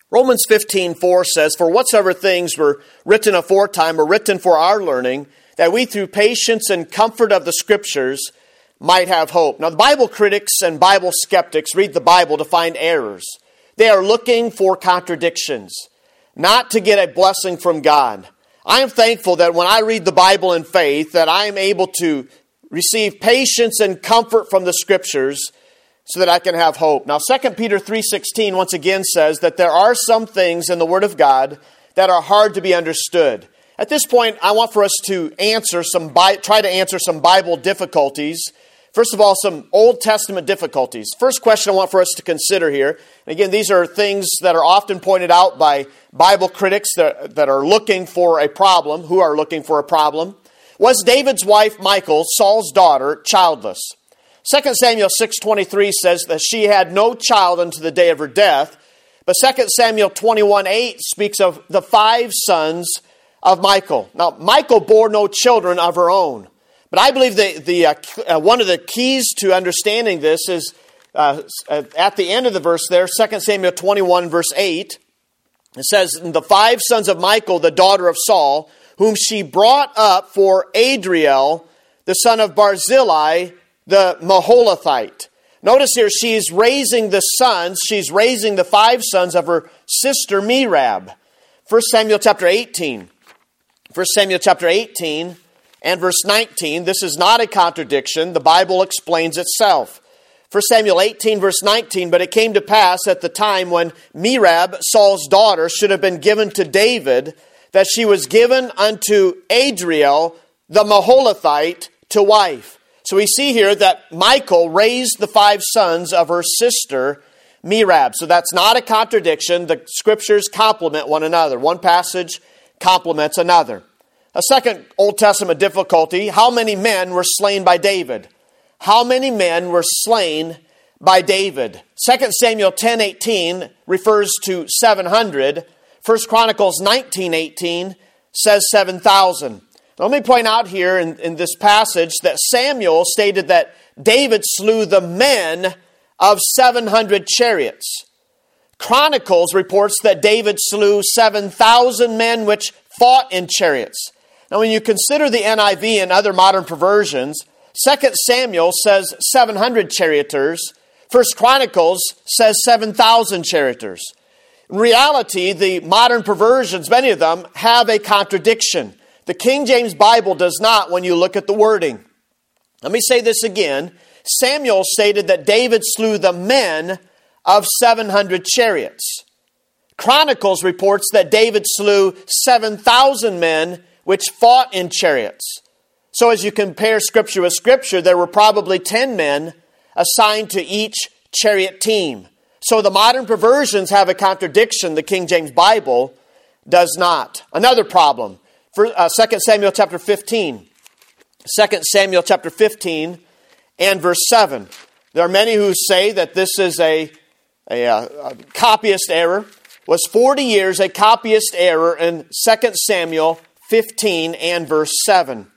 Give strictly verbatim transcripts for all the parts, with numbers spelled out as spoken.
Romans fifteen four says, "For whatsoever things were written aforetime were written for our learning, that we through patience and comfort of the Scriptures might have hope." Now, the Bible critics and Bible skeptics read the Bible to find errors. They are looking for contradictions, not to get a blessing from God. I am thankful that when I read the Bible in faith, that I am able to receive patience and comfort from the Scriptures so that I can have hope. Now, Second Peter three sixteen once again says that there are some things in the Word of God that are hard to be understood. At this point, I want for us to answer some, try to answer some Bible difficulties. First of all, some Old Testament difficulties. First question I want for us to consider here, and again, these are things that are often pointed out by Bible critics that, that are looking for a problem, who are looking for a problem. Was David's wife, Michal, Saul's daughter, childless? Second Samuel six twenty-three says that she had no child unto the day of her death, but Second Samuel twenty-one eight speaks of the five sons of Michal. Now, Michal bore no children of her own, but I believe the, the uh, uh, one of the keys to understanding this is uh, at the end of the verse there, Second Samuel twenty-one verse eight. It says, "The five sons of Michal, the daughter of Saul, whom she brought up for Adriel, the son of Barzillai, the Maholathite." Notice here, she's raising the sons, she's raising the five sons of her sister Merab. First Samuel chapter eighteen. First Samuel chapter eighteen and verse nineteen. This is not a contradiction. The Bible explains itself. First Samuel eighteen verse nineteen, "But it came to pass at the time when Merab, Saul's daughter, should have been given to David, that she was given unto Adriel, the Maholathite, to wife." So we see here that Michal raised the five sons of her sister Merab. So that's not a contradiction. The Scriptures complement one another. One passage complements another. A second Old Testament difficulty: how many men were slain by David? How many men were slain by David? Second Samuel ten eighteen refers to seven hundred. First Chronicles nineteen eighteen says seven thousand. Let me point out here in, in this passage that Samuel stated that David slew the men of seven hundred chariots. Chronicles reports that David slew seven thousand men which fought in chariots. Now, when you consider the N I V and other modern perversions, Second Samuel says seven hundred charioteers. First Chronicles says seven thousand charioteers. In reality, the modern perversions, many of them, have a contradiction. The King James Bible does not when you look at the wording. Let me say this again. Samuel stated that David slew the men of seven hundred chariots. Chronicles reports that David slew seven thousand men which fought in chariots. So as you compare Scripture with Scripture, there were probably ten men assigned to each chariot team. So the modern perversions have a contradiction. The King James Bible does not. Another problem. For, uh, Second Samuel chapter fifteen. Second Samuel chapter fifteen and verse seven. There are many who say that this is a, a, a copyist error. Was forty years a copyist error in Second Samuel fifteen and verse seven.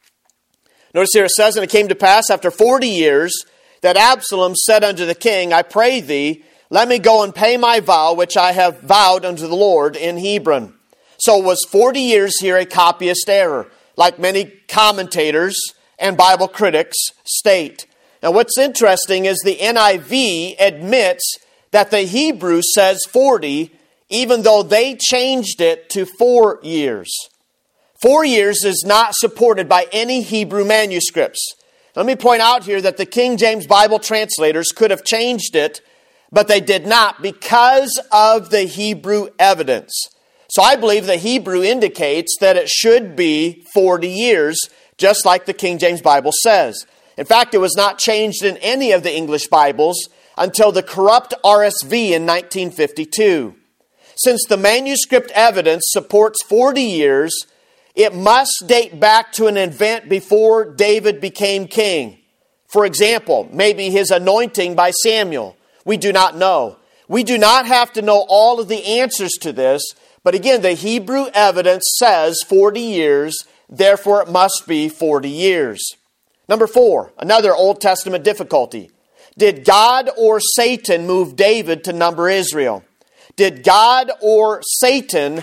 Notice here it says, "And it came to pass after forty years that Absalom said unto the king, I pray thee, let me go and pay my vow which I have vowed unto the Lord in Hebron." So was forty years here a copyist error, like many commentators and Bible critics state. Now what's interesting is the N I V admits that the Hebrew says forty, even though they changed it to four years. Four years is not supported by any Hebrew manuscripts. Let me point out here that the King James Bible translators could have changed it, but they did not because of the Hebrew evidence. So I believe the Hebrew indicates that it should be forty years, just like the King James Bible says. In fact, it was not changed in any of the English Bibles until the corrupt R S V in nineteen fifty-two. Since the manuscript evidence supports forty years, it must date back to an event before David became king. For example, maybe his anointing by Samuel. We do not know. We do not have to know all of the answers to this, but again, the Hebrew evidence says forty years, therefore it must be forty years. Number four, another Old Testament difficulty. Did God or Satan move David to number Israel? did God or Satan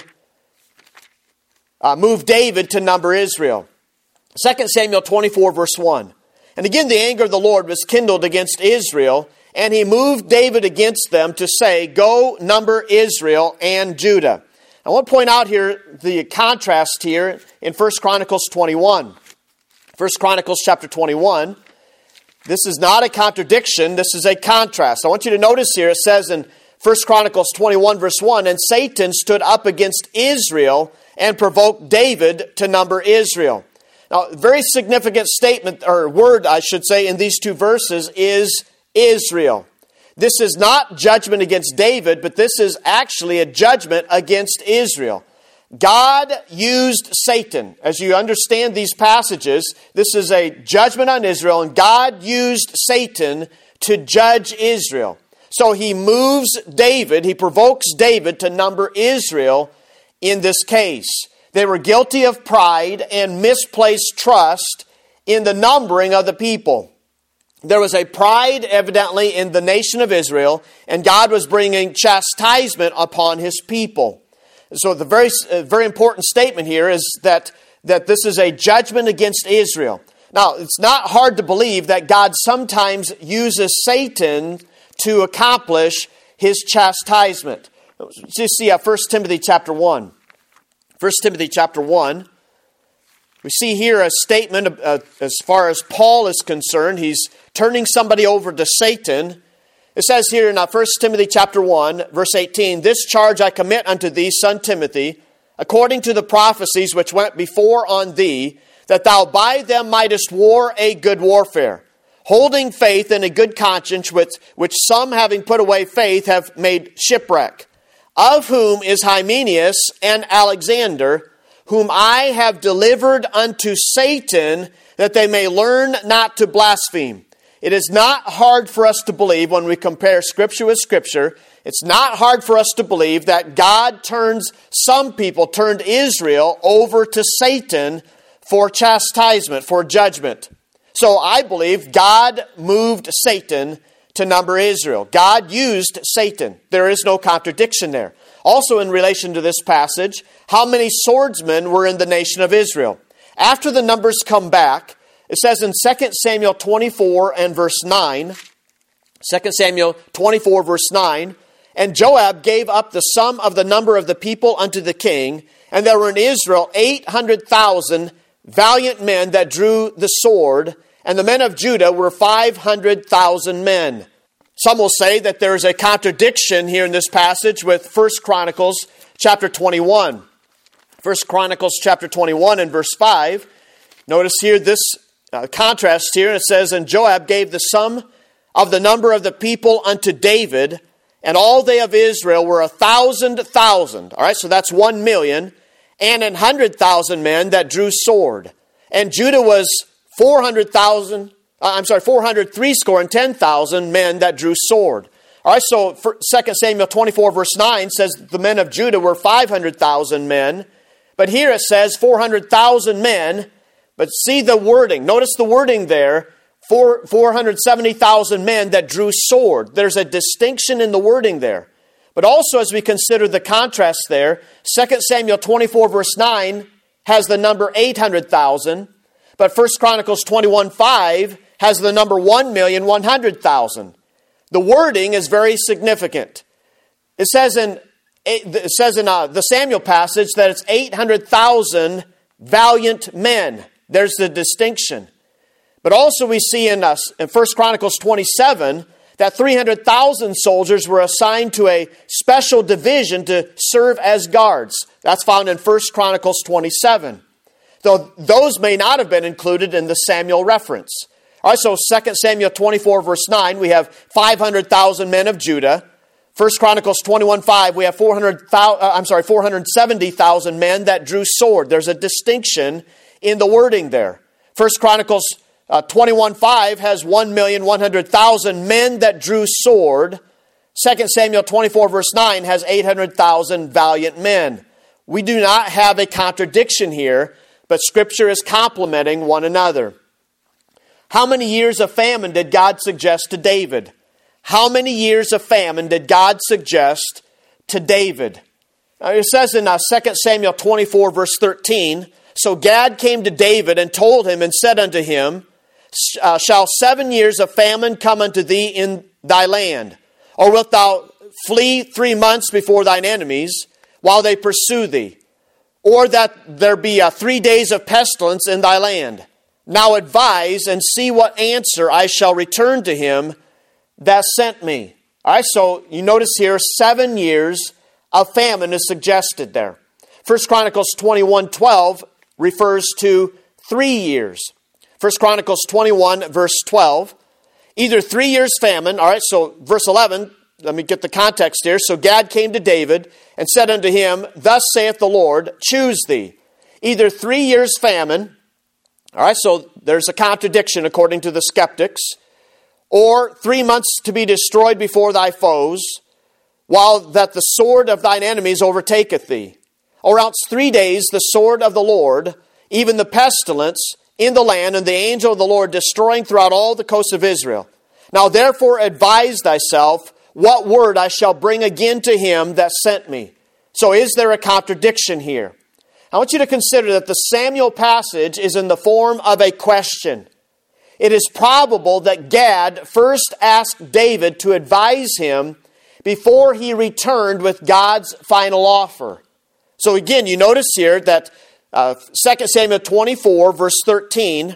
uh, move David to number Israel? Second Samuel twenty-four, verse one. And again the anger of the Lord was kindled against Israel, and he moved David against them to say, go number Israel and Judah. I want to point out here the contrast here in First Chronicles twenty-one. First Chronicles chapter twenty-one. This is not a contradiction, this is a contrast. I want you to notice here, it says in First Chronicles twenty-one, verse one, and Satan stood up against Israel and provoked David to number Israel. Now, a very significant statement, or word, I should say, in these two verses is Israel. This is not judgment against David, but this is actually a judgment against Israel. God used Satan. As you understand these passages, this is a judgment on Israel, and God used Satan to judge Israel. So he moves David, he provokes David to number Israel in this case. They were guilty of pride and misplaced trust in the numbering of the people. There was a pride evidently in the nation of Israel, and God was bringing chastisement upon his people. So the very, uh, very important statement here is that, that this is a judgment against Israel. Now, it's not hard to believe that God sometimes uses Satan to accomplish his chastisement. Just see uh, First Timothy chapter one. First Timothy chapter one. We see here a statement uh, as far as Paul is concerned. He's turning somebody over to Satan. It says here in First Timothy chapter one, verse eighteen, this charge I commit unto thee, son Timothy, according to the prophecies which went before on thee, that thou by them mightest war a good warfare, holding faith in a good conscience, which, which some having put away faith have made shipwreck, of whom is Hymenaeus and Alexander, whom I have delivered unto Satan, that they may learn not to blaspheme. It is not hard for us to believe when we compare Scripture with Scripture. It's not hard for us to believe that God turns some people, turned Israel over to Satan for chastisement, for judgment. So I believe God moved Satan to number Israel. God used Satan. There is no contradiction there. Also in relation to this passage, how many swordsmen were in the nation of Israel? After the numbers come back, it says in Second Samuel twenty-four and verse nine, Second Samuel twenty-four verse nine, and Joab gave up the sum of the number of the people unto the king, and there were in Israel eight hundred thousand valiant men that drew the sword, and the men of Judah were five hundred thousand men. Some will say that there is a contradiction here in this passage with First Chronicles chapter twenty-one. First Chronicles chapter twenty-one and verse five. Notice here this uh, contrast here. And it says, and Joab gave the sum of the number of the people unto David, and all they of Israel were a thousand thousand. All right, so that's one million, and an hundred thousand men that drew sword. And Judah was four hundred thousand. Uh, I'm sorry, four hundred three score and ten thousand men that drew sword. All right, so Second Samuel twenty-four verse nine says the men of Judah were five hundred thousand men. But here it says four hundred thousand men. But see the wording. Notice the wording there. Four, four hundred seventy thousand men that drew sword. There's a distinction in the wording there. But also as we consider the contrast there, Second Samuel twenty-four verse nine has the number eight hundred thousand. But First Chronicles twenty-one five has the number one million one hundred thousand. The wording is very significant. It says in it says in uh, the Samuel passage that it's eight hundred thousand valiant men. There's the distinction. But also we see in, uh, in First Chronicles twenty-seven that three hundred thousand soldiers were assigned to a special division to serve as guards. That's found in First Chronicles twenty-seven. Though those may not have been included in the Samuel reference. All right, so Second Samuel twenty-four verse nine, we have five hundred thousand men of Judah. First Chronicles twenty-one five, we have four hundred thousand, uh, I'm sorry, four hundred seventy thousand men that drew sword. There's a distinction in the wording there. First Chronicles uh, twenty-one five has one million one hundred thousand men that drew sword. Second Samuel twenty-four verse nine has eight hundred thousand valiant men. We do not have a contradiction here, but Scripture is complementing one another. How many years of famine did God suggest to David? How many years of famine did God suggest to David. Now, it says in uh, Second Samuel twenty-four, verse thirteen, so Gad came to David and told him and said unto him, uh, shall seven years of famine come unto thee in thy land? Or wilt thou flee three months before thine enemies while they pursue thee? Or that there be uh, three days of pestilence in thy land? Now advise and see what answer I shall return to him that sent me. All right, so you notice here seven years of famine is suggested there. First Chronicles twenty-one twelve refers to three years. First Chronicles twenty-one, verse twelve. Either three years famine, all right, so verse eleven, let me get the context here. So Gad came to David and said unto him, thus saith the Lord, choose thee. Either three years famine, all right, so there's a contradiction according to the skeptics, or three months to be destroyed before thy foes, while that the sword of thine enemies overtaketh thee. Or else three days the sword of the Lord, even the pestilence in the land, and the angel of the Lord destroying throughout all the coasts of Israel. Now therefore advise thyself what word I shall bring again to him that sent me. So is there a contradiction here? I want you to consider that the Samuel passage is in the form of a question. It is probable that Gad first asked David to advise him before he returned with God's final offer. So again, you notice here that uh, Second Samuel twenty-four, verse thirteen,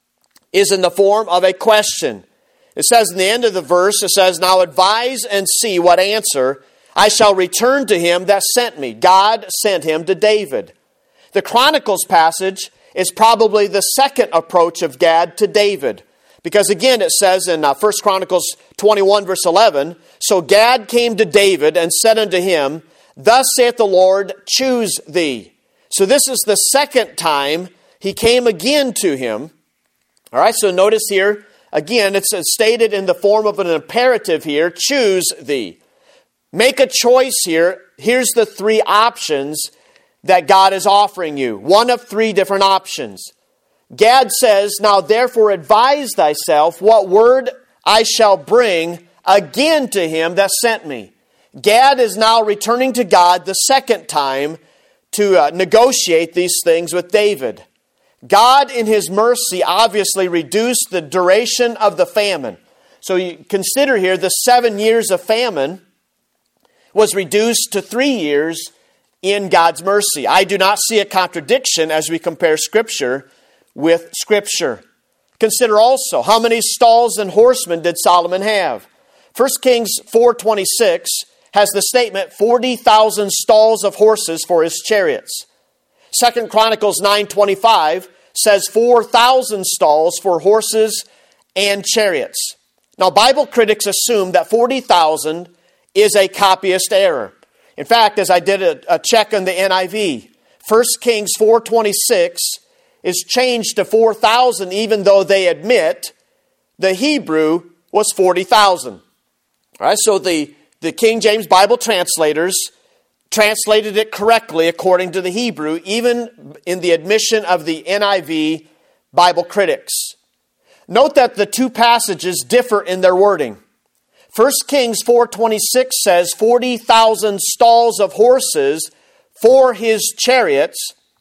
is in the form of a question. It says in the end of the verse, it says, now advise and see what answer I shall return to him that sent me. God sent him to David. The Chronicles passage is probably the second approach of Gad to David. Because again, it says in uh, First Chronicles twenty-one, verse eleven, so Gad came to David and said unto him, thus saith the Lord, choose thee. So this is the second time he came again to him. All right, so notice here, again, it's stated in the form of an imperative here, choose thee. Make a choice here. Here's the three options that God is offering you. One of three different options. Gad says, now therefore advise thyself what word I shall bring again to him that sent me. Gad is now returning to God the second time to uh, negotiate these things with David. God in his mercy obviously reduced the duration of the famine. So you consider here the seven years of famine was reduced to three years in God's mercy. I do not see a contradiction as we compare Scripture with Scripture. Consider also, how many stalls and horsemen did Solomon have? First Kings four twenty-six has the statement, forty thousand stalls of horses for his chariots. Second Chronicles nine twenty-five says four thousand stalls for horses and chariots. Now, Bible critics assume that forty thousand is a copyist error. In fact, as I did a, a check on the N I V, First Kings four twenty-six is changed to four thousand, even though they admit the Hebrew was forty thousand. All right, so the, the King James Bible translators translated it correctly according to the Hebrew, even in the admission of the N I V Bible critics. Note that the two passages differ in their wording. First Kings four twenty-six says forty thousand stalls of horses for his chariots.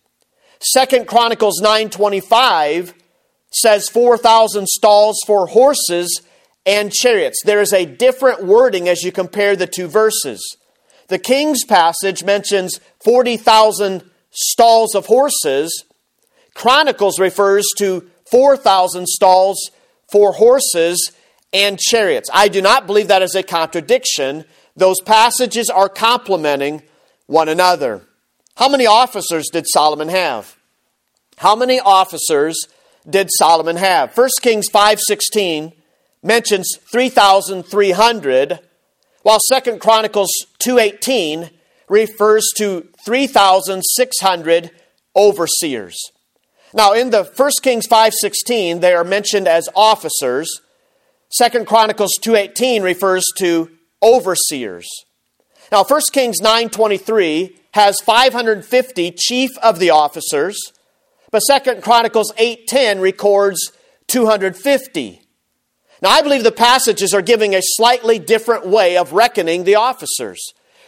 Second Chronicles nine twenty-five says four thousand stalls for horses and chariots. There is a different wording as you compare the two verses. The King's passage mentions forty thousand stalls of horses. Chronicles refers to four thousand stalls for horses and chariots. I do not believe that is a contradiction. Those passages are complementing one another. How many officers did Solomon have? How many officers did Solomon have? First Kings five sixteen mentions three thousand three hundred, while Second Chronicles two eighteen refers to three thousand six hundred overseers. Now, in the First Kings five sixteen, they are mentioned as officers. Second Chronicles two eighteen refers to overseers. Now, First Kings nine twenty-three has five hundred fifty chief of the officers, but Second Chronicles eight ten records two hundred fifty. Now, I believe the passages are giving a slightly different way of reckoning the officers.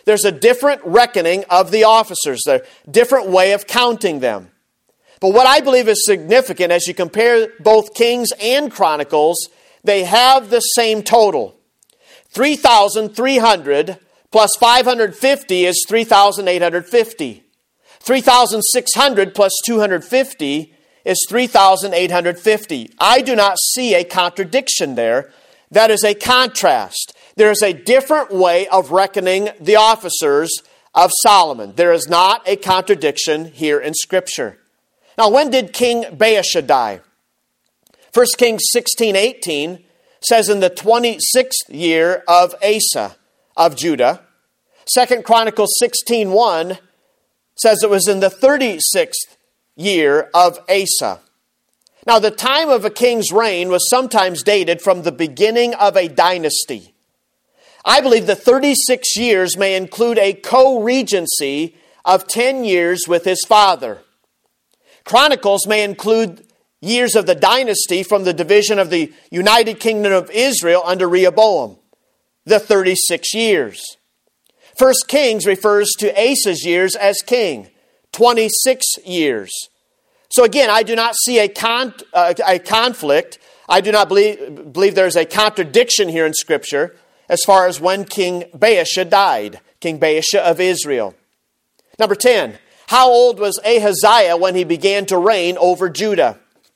there's a different reckoning of the officers, a different way of counting them. But what I believe is significant as you compare both Kings and Chronicles, they have the same total. three thousand three hundred plus five hundred fifty is three thousand eight hundred fifty. three thousand six hundred plus two hundred fifty is three thousand eight hundred fifty. I do not see a contradiction there. That is a contrast. There is a different way of reckoning the officers of Solomon. There is not a contradiction here in Scripture. Now, when did King Baasha die? First Kings sixteen eighteen says in the twenty-sixth year of Asa of Judah. Second Chronicles sixteen one says it was in the thirty-sixth year of Asa. Now, the time of a king's reign was sometimes dated from the beginning of a dynasty. I believe the thirty-six years may include a co-regency of ten years with his father. Chronicles may include years of the dynasty from the division of the United Kingdom of Israel under Rehoboam, the thirty-six years. First Kings refers to Asa's years as king, twenty-six years. So again, I do not see a, con- uh, a conflict. I do not believe, believe there's a contradiction here in Scripture as far as when King Baasha died, King Baasha of Israel. Number ten, how old was Ahaziah when he began to reign over Judah?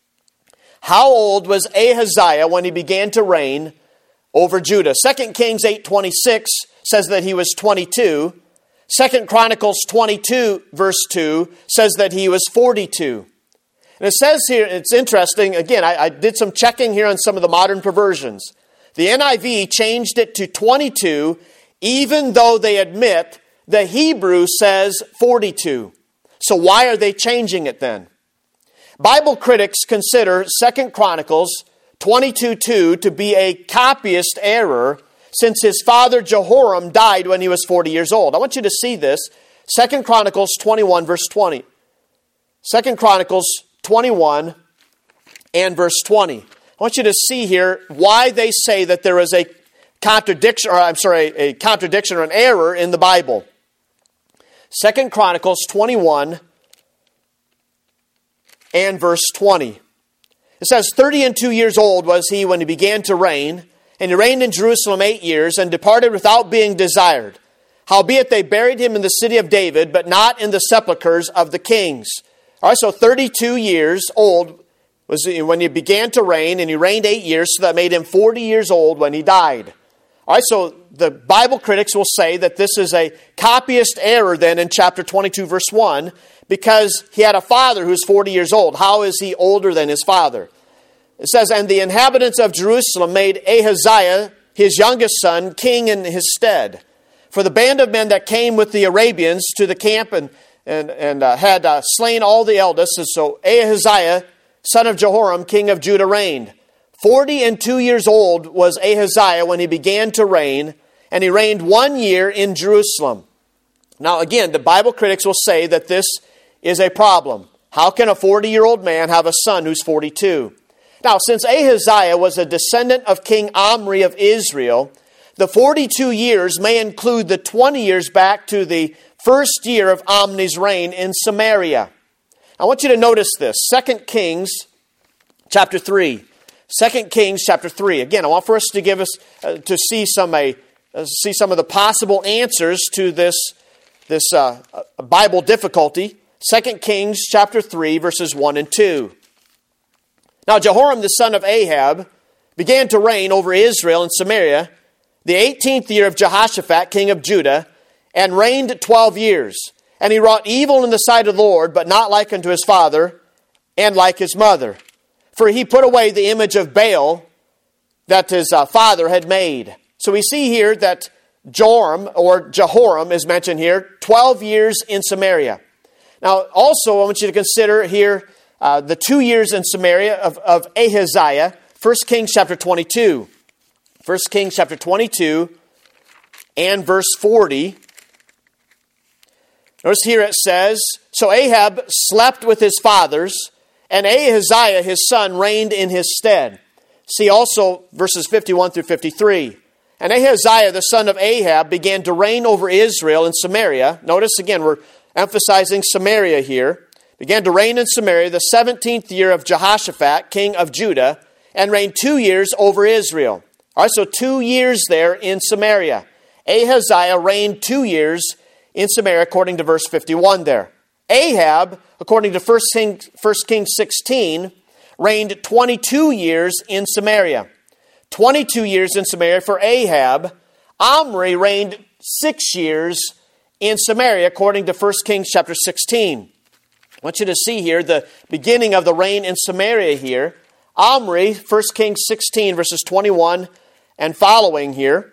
How old was Ahaziah when he began to reign over Judah? Second Kings eight twenty-six says that he was twenty-two. Second Chronicles twenty-two verse two says that he was forty-two. And it says here, it's interesting, again, I, I did some checking here on some of the modern perversions. The N I V changed it to twenty-two, even though they admit the Hebrew says forty-two. So why are they changing it then? Bible critics consider Second Chronicles twenty-two two to be a copyist error since his father Jehoram died when he was forty years old. I want you to see this. Second Chronicles twenty-one verse twenty. Second Chronicles twenty-one and verse twenty. I want you to see here why they say that there is a contradiction, or I'm sorry, a contradiction or an error in the Bible. Second Chronicles twenty-one and verse twenty. It says, thirty and two years old was he when he began to reign, and he reigned in Jerusalem eight years, and departed without being desired. Howbeit they buried him in the city of David, but not in the sepulchres of the kings. All right, so thirty-two years old was when he began to reign, and he reigned eight years, so that made him forty years old when he died. All right, so the Bible critics will say that this is a copyist error then in chapter twenty-two, verse one, because he had a father who's forty years old. How is he older than his father? It says, and the inhabitants of Jerusalem made Ahaziah, his youngest son, king in his stead. For the band of men that came with the Arabians to the camp and, and, and uh, had uh, slain all the eldest, and so Ahaziah, son of Jehoram, king of Judah, reigned. Forty and two years old was Ahaziah when he began to reign, and he reigned one year in Jerusalem. Now again, the Bible critics will say that this is a problem. How can a forty-year-old man have a son who's forty-two? Now, since Ahaziah was a descendant of King Omri of Israel, the forty-two years may include the twenty years back to the first year of Omri's reign in Samaria. I want you to notice this. Second Kings chapter three. Second Kings chapter three. Again, I want for us to give us uh, to see some uh, uh, see some of the possible answers to this this uh, Bible difficulty. Second Kings chapter three, verses one and two. Now Jehoram the son of Ahab began to reign over Israel and Samaria the eighteenth year of Jehoshaphat, king of Judah, and reigned twelve years. And he wrought evil in the sight of the Lord, but not like unto his father, and like his mother. For he put away the image of Baal that his uh, father had made. So we see here that Joram, or Jehoram is mentioned here, twelve years in Samaria. Now also I want you to consider here uh, the two years in Samaria of, of Ahaziah. First Kings chapter twenty-two. First Kings chapter twenty-two and verse forty. Notice here it says, so Ahab slept with his fathers, and Ahaziah his son reigned in his stead. See also verses fifty-one through fifty-three. And Ahaziah, the son of Ahab, began to reign over Israel in Samaria. Notice again, we're emphasizing Samaria here. Began to reign in Samaria the seventeenth year of Jehoshaphat, king of Judah, and reigned two years over Israel. All right, so two years there in Samaria. Ahaziah reigned two years in Samaria, according to verse fifty-one there. Ahab, according to First Kings sixteen, reigned twenty-two years in Samaria. twenty-two years in Samaria for Ahab. Omri reigned six years in Samaria, according to First Kings chapter sixteen. I want you to see here the beginning of the reign in Samaria here. Omri, First Kings sixteen, verses twenty-one and following here.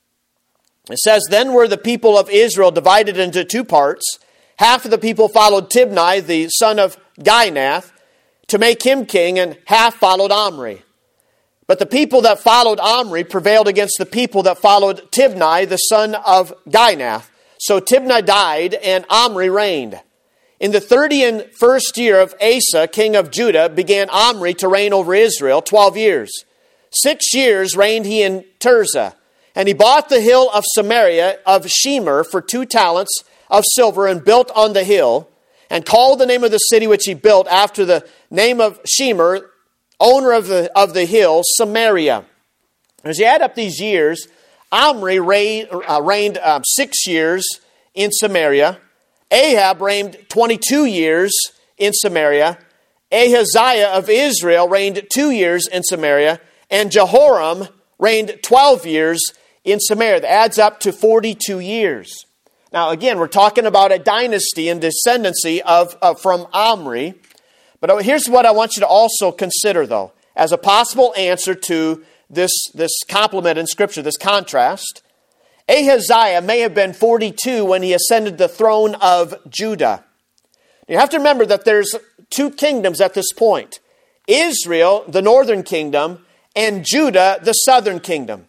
It says, Then were the people of Israel divided into two parts. Half of the people followed Tibni, the son of Ginath, to make him king, and half followed Omri. But the people that followed Omri prevailed against the people that followed Tibni, the son of Ginath. So Tibni died, and Omri reigned. In the thirty and first year of Asa, king of Judah, began Omri to reign over Israel, twelve years. Six years reigned he in Tirzah. And he bought the hill of Samaria of Shemer for two talents of silver, and built on the hill, and called the name of the city which he built after the name of Shemer, owner of the, of the hill, Samaria. As you add up these years, Omri reigned, uh, reigned uh, six years in Samaria. Ahab reigned twenty-two years in Samaria. Ahaziah of Israel reigned two years in Samaria. And Jehoram reigned twelve years in Samaria. That adds up to forty-two years. Now again, we're talking about a dynasty and descendancy of, of from Omri. But here's what I want you to also consider, though, as a possible answer to this, this complement in Scripture, this contrast. Ahaziah may have been forty-two when he ascended the throne of Judah. You have to remember that there's two kingdoms at this point. Israel, the northern kingdom, and Judah, the southern kingdom.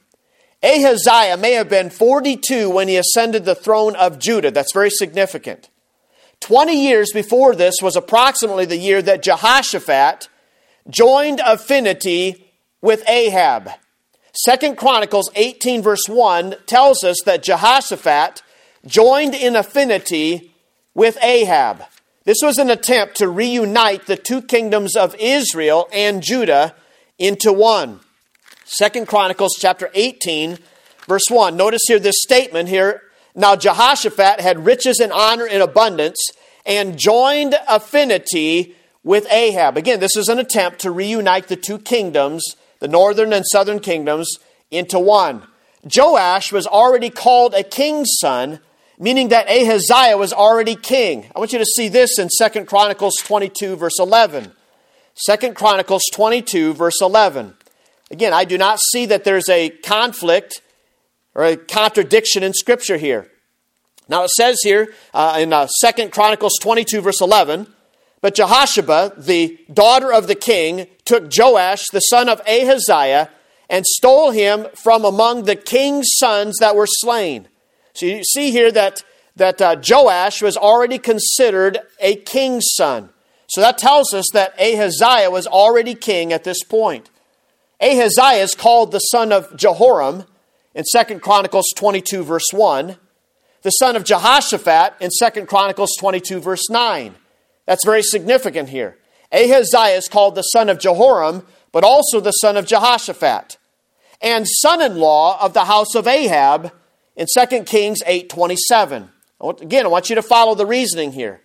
Ahaziah may have been forty-two when he ascended the throne of Judah. That's very significant. Twenty years before this was approximately the year that Jehoshaphat joined affinity with Ahab. Second Chronicles eighteen verse one tells us that Jehoshaphat joined in affinity with Ahab. This was an attempt to reunite the two kingdoms of Israel and Judah into one. Second Chronicles chapter eighteen verse one. Notice here this statement here. Now Jehoshaphat had riches and honor in abundance and joined affinity with Ahab. Again, this is an attempt to reunite the two kingdoms, the northern and southern kingdoms, into one. Joash was already called a king's son, meaning that Ahaziah was already king. I want you to see this in Second Chronicles twenty-two verse eleven. Second Chronicles twenty-two verse eleven. Again, I do not see that there's a conflict or a contradiction in Scripture here. Now it says here uh, in uh, Second Chronicles twenty-two verse eleven, But Jehoshaphat, the daughter of the king, took Joash, the son of Ahaziah, and stole him from among the king's sons that were slain. So you see here that, that uh, Joash was already considered a king's son. So that tells us that Ahaziah was already king at this point. Ahaziah is called the son of Jehoram in Second Chronicles twenty-two verse one. The son of Jehoshaphat in Second Chronicles twenty-two verse nine. That's very significant here. Ahaziah is called the son of Jehoram, but also the son of Jehoshaphat. And son-in-law of the house of Ahab in Second Kings eight twenty-seven. Again, I want you to follow the reasoning here.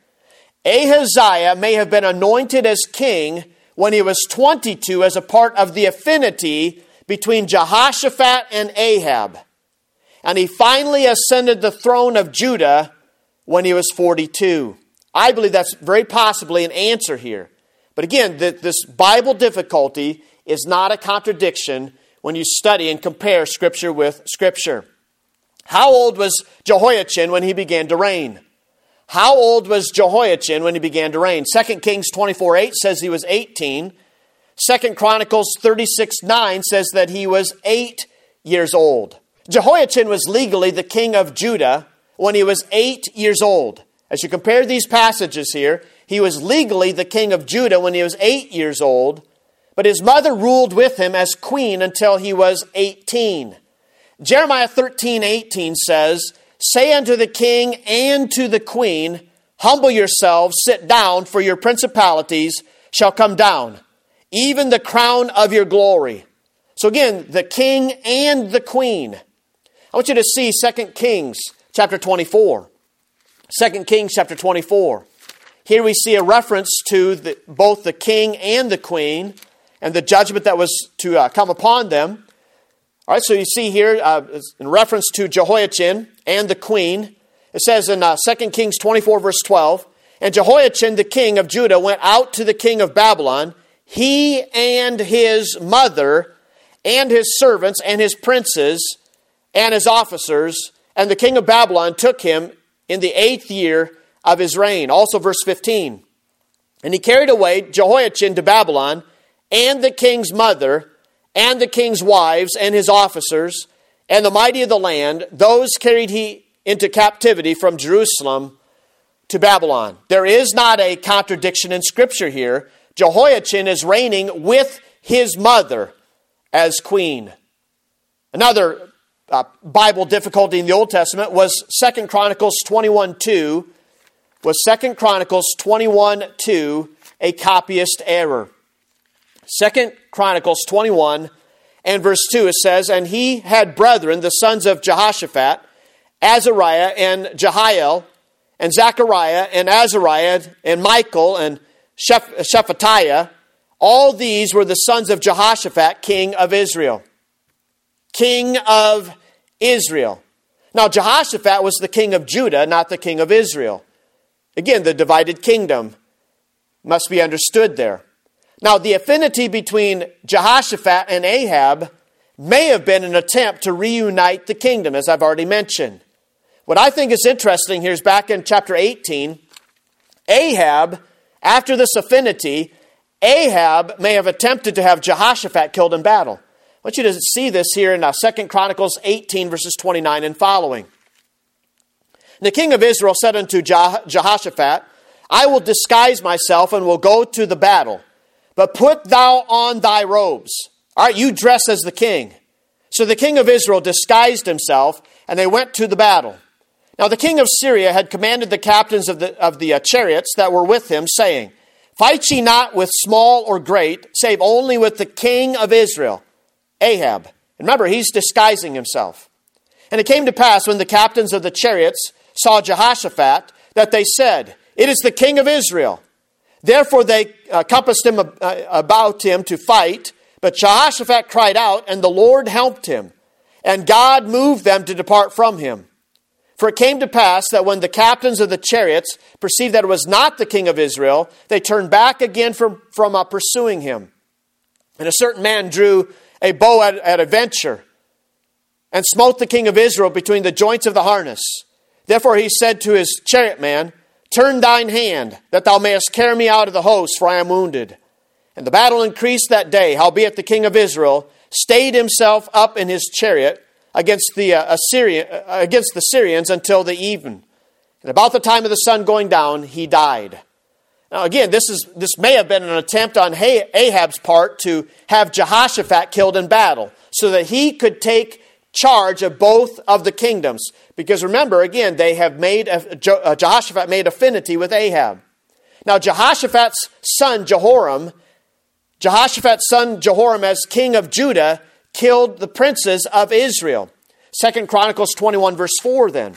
Ahaziah may have been anointed as king when he was twenty-two as a part of the affinity between Jehoshaphat and Ahab. And he finally ascended the throne of Judah when he was forty-two. I believe that's very possibly an answer here. But again, this Bible difficulty is not a contradiction when you study and compare Scripture with Scripture. How old was Jehoiachin when he began to reign? How old was Jehoiachin when he began to reign? Second Kings twenty-four eight says he was eighteen. Second Chronicles thirty-six nine says that he was eight years old. Jehoiachin was legally the king of Judah when he was eight years old. As you compare these passages here, he was legally the king of Judah when he was eight years old, but his mother ruled with him as queen until he was eighteen. Jeremiah thirteen eighteen says, say unto the king and to the queen, humble yourselves, sit down, for your principalities shall come down, even the crown of your glory. So again, the king and the queen. I want you to see Second Kings chapter twenty-four. Second Kings chapter twenty-four. Here we see a reference to the, both the king and the queen and the judgment that was to uh, come upon them. All right, so you see here uh, in reference to Jehoiachin and the queen, it says in uh, Second Kings twenty-four verse twelve, and Jehoiachin the king of Judah went out to the king of Babylon, he and his mother and his servants and his princes and his officers, and the king of Babylon took him in the eighth year of his reign. Also verse fifteen, and he carried away Jehoiachin to Babylon, and the king's mother, and the king's wives, and his officers, and the mighty of the land, those carried he into captivity from Jerusalem to Babylon. There is not a contradiction in Scripture here. Jehoiachin is reigning with his mother as queen. Another uh, Bible difficulty in the Old Testament was Second Chronicles twenty-one two. Was Second Chronicles twenty-one two a copyist error? Second Chronicles twenty-one and verse two, it says, and he had brethren, the sons of Jehoshaphat, Azariah and Jehiel, and Zechariah and Azariah and Michael and Sheph- Shephatiah. All these were the sons of Jehoshaphat, king of Israel. King of Israel. Now Jehoshaphat was the king of Judah, not the king of Israel. Again, the divided kingdom must be understood there. Now, the affinity between Jehoshaphat and Ahab may have been an attempt to reunite the kingdom, as I've already mentioned. What I think is interesting here is back in chapter eighteen, Ahab, after this affinity, Ahab may have attempted to have Jehoshaphat killed in battle. I want you to see this here in Second Chronicles eighteen, verses twenty-nine and following. And the king of Israel said unto Jehoshaphat, I will disguise myself and will go to the battle. But put thou on thy robes. All right, you dress as the king. So the king of Israel disguised himself, and they went to the battle. Now the king of Syria had commanded the captains of the, of the uh, chariots that were with him, saying, fight ye not with small or great, save only with the king of Israel, Ahab. And remember, he's disguising himself. And it came to pass, when the captains of the chariots saw Jehoshaphat, that they said, it is the king of Israel. Therefore they uh, compassed him uh, about him to fight, but Jehoshaphat cried out, and the Lord helped him, and God moved them to depart from him. For it came to pass that when the captains of the chariots perceived that it was not the king of Israel, they turned back again from, from uh, pursuing him. And a certain man drew a bow at, at a venture, and smote the king of Israel between the joints of the harness. Therefore he said to his chariot man, turn thine hand, that thou mayest carry me out of the host, for I am wounded. And the battle increased that day, howbeit the king of Israel stayed himself up in his chariot against the uh, Assyrian, uh, against the Syrians until the even. And about the time of the sun going down, he died. Now again, this is this may have been an attempt on Ahab's part to have Jehoshaphat killed in battle, so that he could take charge of both of the kingdoms. Because remember, again, they have made a, Jehoshaphat made affinity with Ahab. Now Jehoshaphat's son Jehoram, Jehoshaphat's son Jehoram as king of Judah, killed the princes of Israel. Second Chronicles twenty-one verse four then.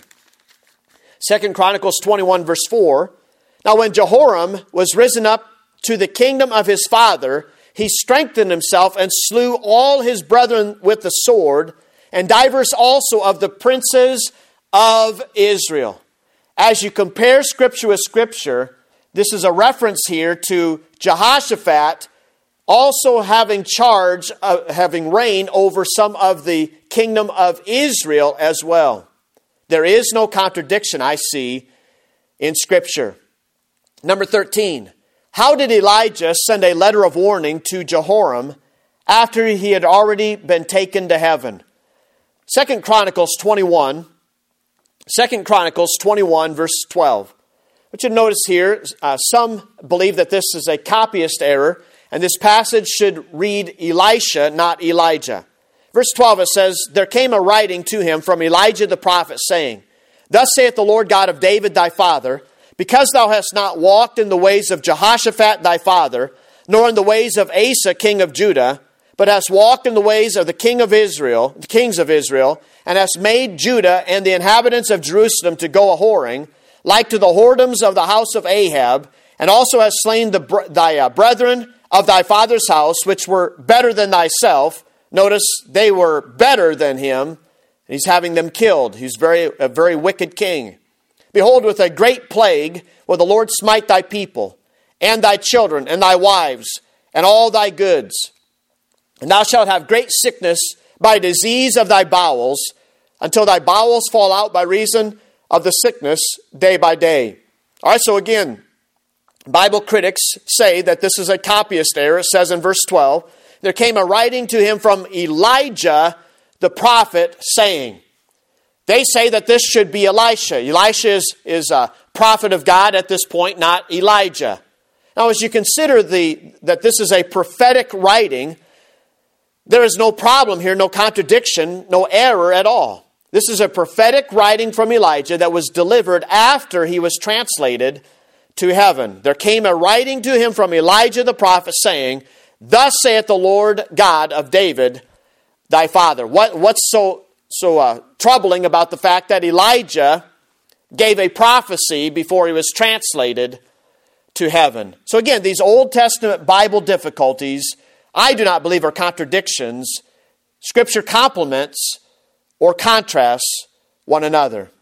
Second Chronicles twenty-one verse four. Now when Jehoram was risen up to the kingdom of his father, he strengthened himself and slew all his brethren with the sword, and divers also of the princes of Israel. As you compare Scripture with Scripture, this is a reference here to Jehoshaphat also having charge, of, having reign over some of the kingdom of Israel as well. There is no contradiction, I see, in Scripture. Number thirteen, how did Elijah send a letter of warning to Jehoram after he had already been taken to heaven? Second Chronicles twenty-one, Second Chronicles twenty-one, verse twelve. What you notice here, uh, some believe that this is a copyist error, and this passage should read Elisha, not Elijah. Verse twelve, it says, there came a writing to him from Elijah the prophet, saying, Thus saith the Lord God of David thy father, because thou hast not walked in the ways of Jehoshaphat thy father, nor in the ways of Asa king of Judah, but hast walked in the ways of the king of Israel, the kings of Israel, and hast made Judah and the inhabitants of Jerusalem to go a-whoring, like to the whoredoms of the house of Ahab, and also hast slain the, thy uh, brethren of thy father's house, which were better than thyself. Notice they were better than him. He's having them killed. He's very a very wicked king. Behold, with a great plague will the Lord smite thy people, and thy children, and thy wives, and all thy goods. And thou shalt have great sickness by disease of thy bowels, until thy bowels fall out by reason of the sickness day by day. All right, so again, Bible critics say that this is a copyist error. It says in verse twelve, there came a writing to him from Elijah the prophet, saying. They say that this should be Elisha. Elisha is, is a prophet of God at this point, not Elijah. Now, as you consider the that this is a prophetic writing, there is no problem here, no contradiction, no error at all. This is a prophetic writing from Elijah that was delivered after he was translated to heaven. There came a writing to him from Elijah the prophet, saying, Thus saith the Lord God of David, thy father. What, what's so, so uh, troubling about the fact that Elijah gave a prophecy before he was translated to heaven? So again, these Old Testament Bible difficulties, I do not believe are contradictions. Scripture complements or contrasts one another.